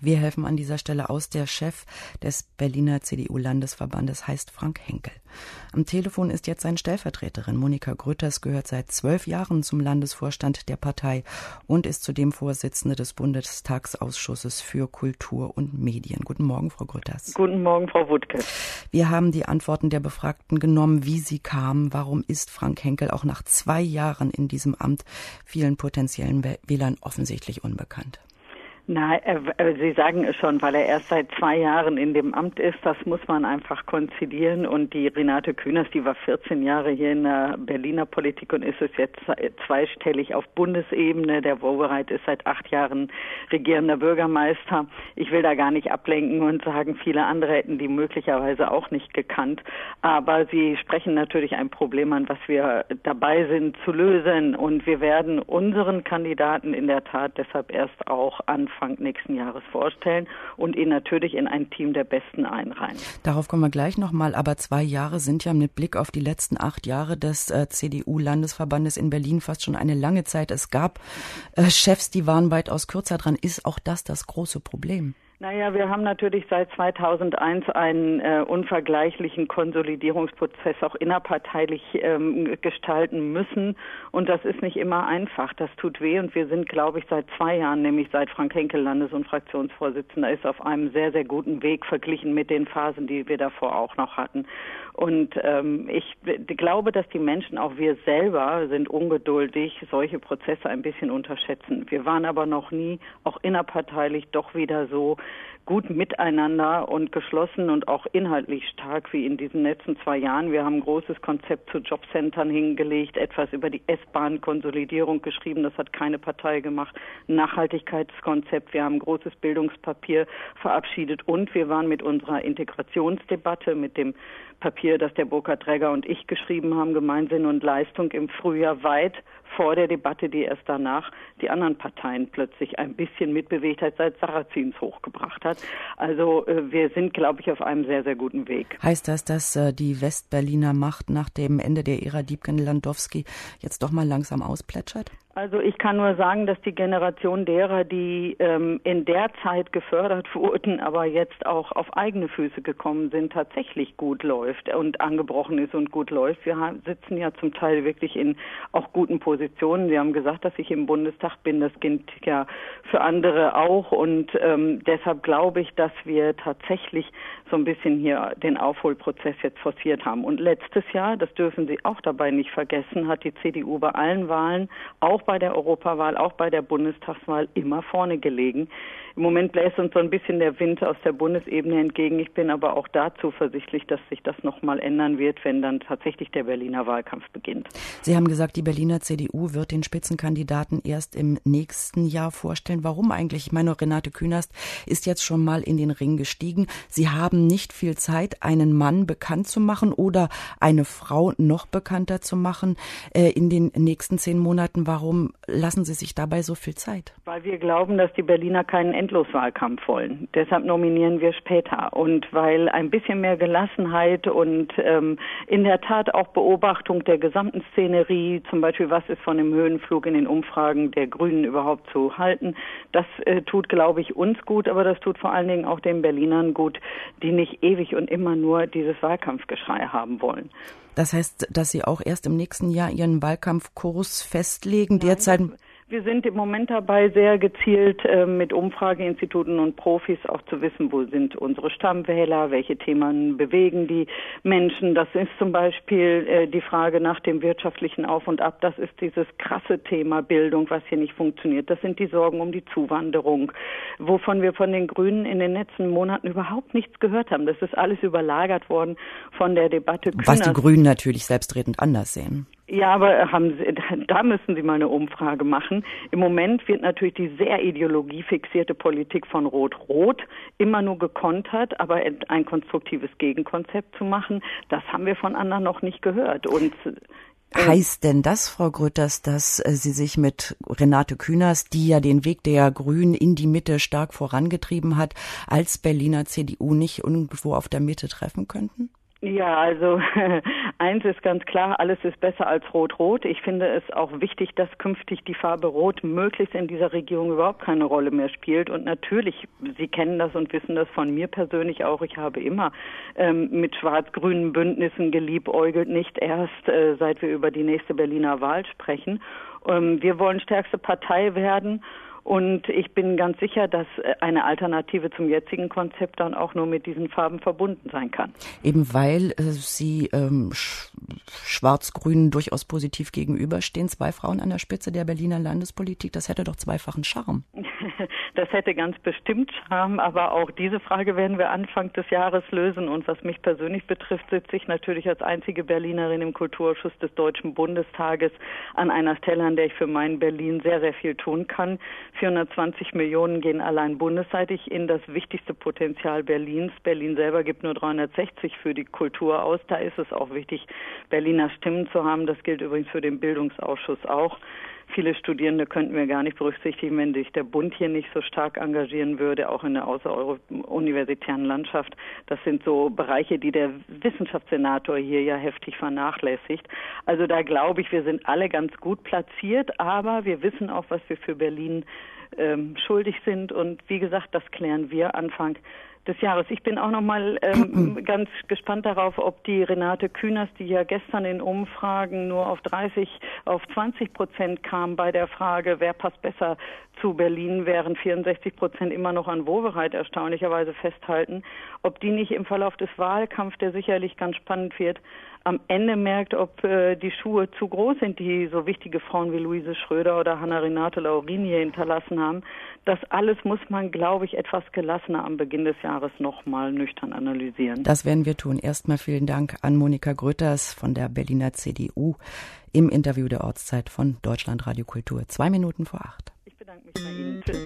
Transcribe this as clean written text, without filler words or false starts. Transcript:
Wir helfen an dieser Stelle aus. Der Chef des Berliner CDU-Landesverbandes heißt Frank Henkel. Am Telefon ist jetzt seine Stellvertreterin. Monika Grütters gehört seit 12 Jahren zum Landesvorstand der Partei und ist zudem Vorsitzende des Bundestagsausschusses für Kultur und Medien. Guten Morgen, Frau Grütters. Guten Morgen, Frau Wuttke. Wir haben die Antworten der Befragten genommen, wie sie kamen. Warum ist Frank Henkel auch nach 2 Jahren in diesem Amt vielen potenziellen Wählern offensichtlich unbekannt? Na, Sie sagen es schon, weil er erst seit 2 Jahren in dem Amt ist. Das muss man einfach konzidieren. Und die Renate Künast, die war 14 Jahre hier in der Berliner Politik und ist es jetzt zweistellig auf Bundesebene. Der Wowereit ist seit 8 Jahren regierender Bürgermeister. Ich will da gar nicht ablenken und sagen, viele andere hätten die möglicherweise auch nicht gekannt. Aber Sie sprechen natürlich ein Problem an, was wir dabei sind zu lösen. Und wir werden unseren Kandidaten in der Tat deshalb erst auch Anfang nächsten Jahres vorstellen und ihn natürlich in ein Team der Besten einreihen. Darauf kommen wir gleich nochmal, aber 2 Jahre sind ja mit Blick auf die letzten 8 Jahre des CDU-Landesverbandes in Berlin fast schon eine lange Zeit. Es gab Chefs, die waren weitaus kürzer dran. Ist auch das große Problem? Naja, wir haben natürlich seit 2001 einen unvergleichlichen Konsolidierungsprozess auch innerparteilich gestalten müssen. Und das ist nicht immer einfach. Das tut weh. Und wir sind, glaube ich, seit 2 Jahren, nämlich seit Frank Henkel Landes- und Fraktionsvorsitzender ist, auf einem sehr, sehr guten Weg verglichen mit den Phasen, die wir davor auch noch hatten. Und ich glaube, dass die Menschen, auch wir selber, sind ungeduldig, solche Prozesse ein bisschen unterschätzen. Wir waren aber noch nie, auch innerparteilich, doch wieder so gut miteinander und geschlossen und auch inhaltlich stark wie in diesen letzten 2 Jahren. Wir haben ein großes Konzept zu Jobcentern hingelegt, etwas über die S-Bahn-Konsolidierung geschrieben, das hat keine Partei gemacht, ein Nachhaltigkeitskonzept, wir haben ein großes Bildungspapier verabschiedet und wir waren mit unserer Integrationsdebatte, mit dem Papier, das der Burkhard Träger und ich geschrieben haben, Gemeinsinn und Leistung im Frühjahr weit vor der Debatte, die erst danach die anderen Parteien plötzlich ein bisschen mitbewegt hat, seit Sarrazins hochgebracht hat. Also wir sind, glaube ich, auf einem sehr, sehr guten Weg. Heißt das, dass die Westberliner Macht nach dem Ende der Ära Diepgen-Landowski jetzt doch mal langsam ausplätschert? Also ich kann nur sagen, dass die Generation derer, die in der Zeit gefördert wurden, aber jetzt auch auf eigene Füße gekommen sind, tatsächlich gut läuft und angebrochen ist und gut läuft. Wir sitzen ja zum Teil wirklich in auch guten Positionen. Sie haben gesagt, dass ich im Bundestag bin. Das gilt ja für andere auch. Und deshalb glaube ich, dass wir tatsächlich so ein bisschen hier den Aufholprozess jetzt forciert haben. Und letztes Jahr, das dürfen Sie auch dabei nicht vergessen, hat die CDU bei allen Wahlen, auch bei der Europawahl, auch bei der Bundestagswahl immer vorne gelegen. Im Moment bläst uns so ein bisschen der Wind aus der Bundesebene entgegen. Ich bin aber auch da zuversichtlich, dass sich das nochmal ändern wird, wenn dann tatsächlich der Berliner Wahlkampf beginnt. Sie haben gesagt, die Berliner CDU wird den Spitzenkandidaten erst im nächsten Jahr vorstellen. Warum eigentlich? Ich meine, Renate Künast ist jetzt schon mal in den Ring gestiegen. Sie haben nicht viel Zeit, einen Mann bekannt zu machen oder eine Frau noch bekannter zu machen in den nächsten 10 Monaten. Warum lassen Sie sich dabei so viel Zeit? Weil wir glauben, dass die Berliner keinen Endloswahlkampf wollen. Deshalb nominieren wir später. Und weil ein bisschen mehr Gelassenheit und in der Tat auch Beobachtung der gesamten Szenerie, zum Beispiel was ist von dem Höhenflug in den Umfragen der Grünen überhaupt zu halten, das tut, glaube ich, uns gut, aber das tut vor allen Dingen auch den Berlinern gut, die nicht ewig und immer nur dieses Wahlkampfgeschrei haben wollen. Das heißt, dass Sie auch erst im nächsten Jahr Ihren Wahlkampfkurs festlegen? Nein, derzeit wir sind im Moment dabei, sehr gezielt mit Umfrageinstituten und Profis auch zu wissen, wo sind unsere Stammwähler, welche Themen bewegen die Menschen. Das ist zum Beispiel die Frage nach dem wirtschaftlichen Auf und Ab. Das ist dieses krasse Thema Bildung, was hier nicht funktioniert. Das sind die Sorgen um die Zuwanderung, wovon wir von den Grünen in den letzten Monaten überhaupt nichts gehört haben. Das ist alles überlagert worden von der Debatte Künast. Was die Grünen natürlich selbstredend anders sehen. Ja, aber da müssen Sie mal eine Umfrage machen. Im Moment wird natürlich die sehr ideologiefixierte Politik von Rot-Rot immer nur gekontert, aber ein konstruktives Gegenkonzept zu machen, das haben wir von anderen noch nicht gehört. Und heißt denn das, Frau Grütters, dass Sie sich mit Renate Künast, die ja den Weg der Grünen in die Mitte stark vorangetrieben hat, als Berliner CDU nicht irgendwo auf der Mitte treffen könnten? Ja, also eins ist ganz klar, alles ist besser als Rot-Rot. Ich finde es auch wichtig, dass künftig die Farbe Rot möglichst in dieser Regierung überhaupt keine Rolle mehr spielt. Und natürlich, Sie kennen das und wissen das von mir persönlich auch, ich habe immer mit schwarz-grünen Bündnissen geliebäugelt, nicht erst seit wir über die nächste Berliner Wahl sprechen. Wir wollen stärkste Partei werden. Und ich bin ganz sicher, dass eine Alternative zum jetzigen Konzept dann auch nur mit diesen Farben verbunden sein kann. Eben weil Sie Schwarz-Grün durchaus positiv gegenüberstehen. 2 Frauen an der Spitze der Berliner Landespolitik, das hätte doch zweifachen Charme. Das hätte ganz bestimmt Charme, aber auch diese Frage werden wir Anfang des Jahres lösen. Und was mich persönlich betrifft, sitze ich natürlich als einzige Berlinerin im Kulturausschuss des Deutschen Bundestages an einer Stelle, an der ich für mein Berlin sehr, sehr viel tun kann. 420 Millionen gehen allein bundesseitig in das wichtigste Potenzial Berlins. Berlin selber gibt nur 360 für die Kultur aus. Da ist es auch wichtig, Berliner Stimmen zu haben. Das gilt übrigens für den Bildungsausschuss auch. Viele Studierende könnten wir gar nicht berücksichtigen, wenn sich der Bund hier nicht so stark engagieren würde, auch in der außeruniversitären Landschaft. Das sind so Bereiche, die der Wissenschaftssenator hier ja heftig vernachlässigt. Also da glaube ich, wir sind alle ganz gut platziert, aber wir wissen auch, was wir für Berlin schuldig sind. Und wie gesagt, das klären wir Anfang des Jahres. Ich bin auch noch mal ganz gespannt darauf, ob die Renate Künast, die ja gestern in Umfragen nur auf 20% kam bei der Frage, wer passt besser zu Berlin, während 64% immer noch an Wowereit erstaunlicherweise festhalten, ob die nicht im Verlauf des Wahlkampfs, der sicherlich ganz spannend wird, am Ende merkt, ob die Schuhe zu groß sind, die so wichtige Frauen wie Luise Schröder oder Hanna-Renate Laurin hier hinterlassen haben. Das alles muss man, glaube ich, etwas gelassener am Beginn des Jahres nochmal nüchtern analysieren. Das werden wir tun. Erstmal vielen Dank an Monika Grütters von der Berliner CDU im Interview der Ortszeit von Deutschlandradio Kultur. 2 Minuten vor 8. Ich bedanke mich bei Ihnen. Tschüss.